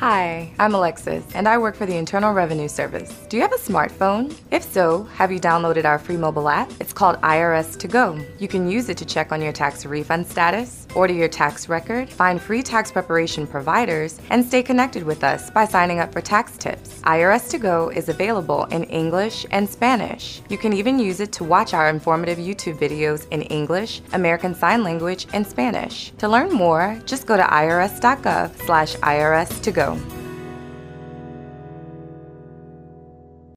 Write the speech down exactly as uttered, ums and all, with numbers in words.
Hi, I'm Alexis, and I work for the Internal Revenue Service. Do you have a smartphone? If so, have you downloaded our free mobile app? It's called I R S To Go. You can use it to check on your tax refund status, order your tax record, find free tax preparation providers, and stay connected with us by signing up for tax tips. I R S To Go is available in English and Spanish. You can even use it to watch our informative YouTube videos in English, American Sign Language, and Spanish. To learn more, just go to I R S dot gov slash I R S to go.